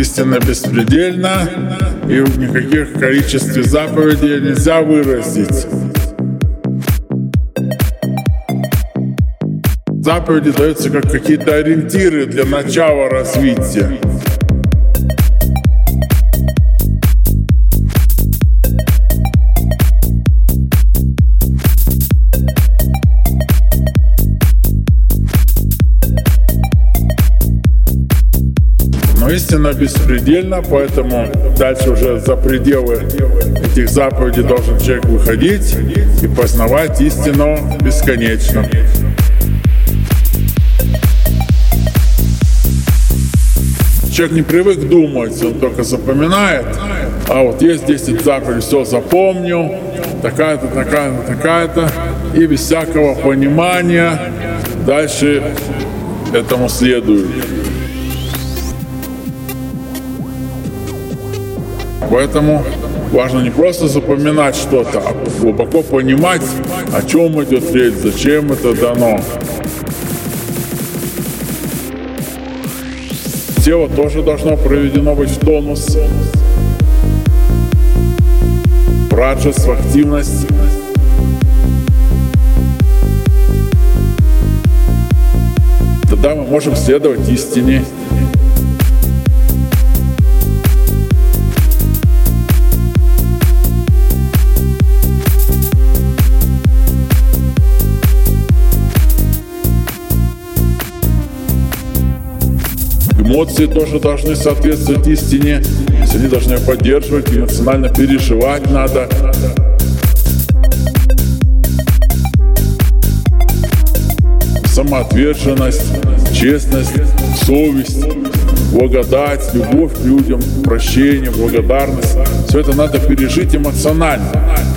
истина беспредельна, и в никаких количестве заповедей нельзя выразить. Заповеди даются как какие-то ориентиры для начала развития. Но истина беспредельна, поэтому дальше уже за пределы этих заповедей должен человек выходить и познавать истину бесконечно. Человек не привык думать, он только запоминает, а вот есть 10 заповедей, все запомню, такая-то, такая-то, такая-то, и без всякого понимания дальше этому следует. Поэтому важно не просто запоминать что-то, а глубоко понимать, о чем идет речь, зачем это дано. Тело тоже должно проведено быть в тонус. Раджас в активность. Тогда мы можем следовать истине. Эмоции тоже должны соответствовать истине, они должны поддерживать, эмоционально переживать надо. Самоотверженность, честность, совесть, благодать, любовь к людям, прощение, благодарность. Все это надо пережить эмоционально.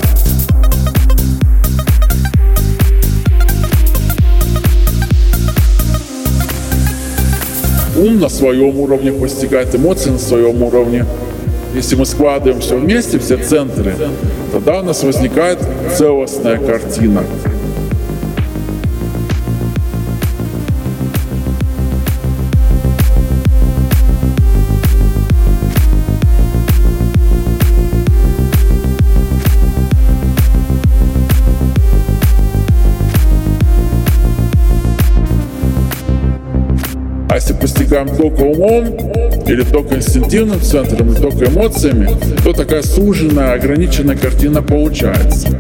Ум на своем уровне постигает, эмоции на своем уровне. Если мы складываем все вместе, все центры, тогда у нас возникает целостная картина. А если постигаем только умом, или только инстинктивным центром, или только эмоциями, то такая суженная, ограниченная картина получается.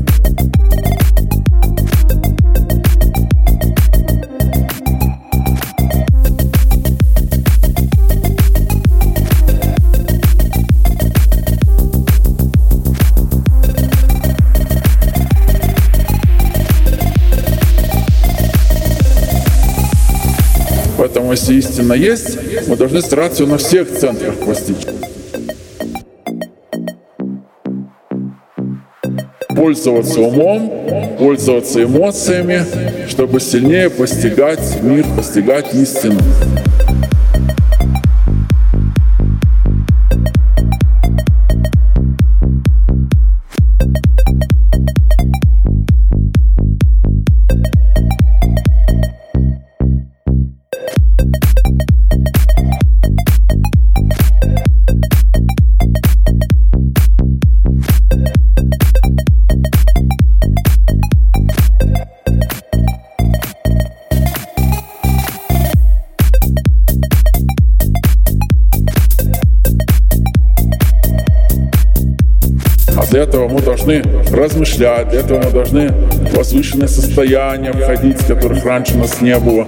Поэтому, если истина есть, мы должны стараться ее на всех центрах постичь. Пользоваться умом, пользоваться эмоциями, чтобы сильнее постигать мир, постигать истину. Для этого мы должны размышлять, для этого мы должны в возвышенные состояния входить, которых раньше у нас не было.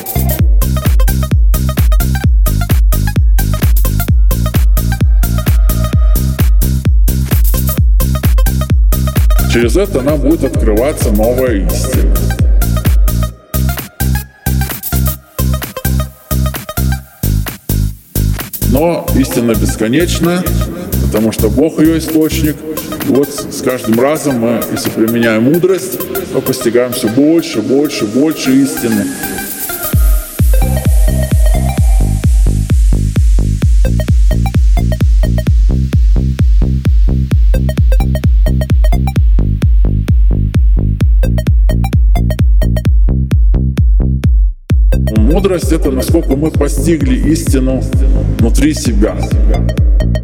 Через это нам будет открываться новая истина. Но истина бесконечна, потому что Бог ее источник. И вот с каждым разом мы, если применяем мудрость, мы постигаем все больше, больше, больше истины. Мудрость — это насколько мы постигли истину внутри себя.